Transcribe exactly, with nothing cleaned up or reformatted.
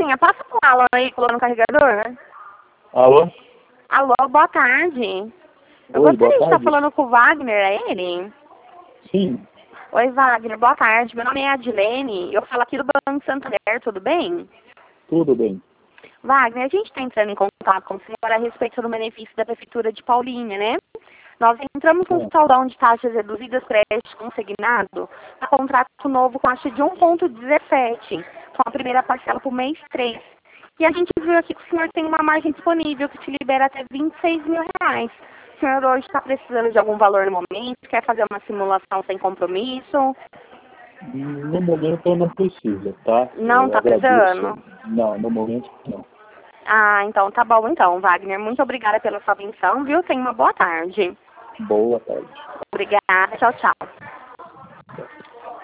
Mocinha, passa o Alan aí, colou no carregador? Alô? Alô, boa tarde. Eu Oi, gostaria boa de estar tarde. falando com o Wagner, é ele? Sim, Oi, Wagner, boa tarde. Meu nome é Adilene, eu falo aqui do Banco Santander, tudo bem? tudo bem. Wagner, a gente está entrando em contato com o senhor a respeito do benefício da Prefeitura de Paulínia, né? Nós entramos com um É. saldão de taxas reduzidas crédito consignado a contrato novo com taxa de um vírgula dezessete, com a primeira parcela por mês três. E a gente viu aqui que o senhor tem uma margem disponível que te libera até vinte e seis mil reais. O senhor hoje está precisando de algum valor no momento? Quer fazer uma simulação sem compromisso? No momento eu não preciso, tá? Não Eu está agradeço. precisando? Não, no momento não. Ah, então tá bom então, Wagner. Muito obrigada pela sua atenção, viu? Tenha uma boa tarde. Boa tarde. Obrigada. Tchau, tchau.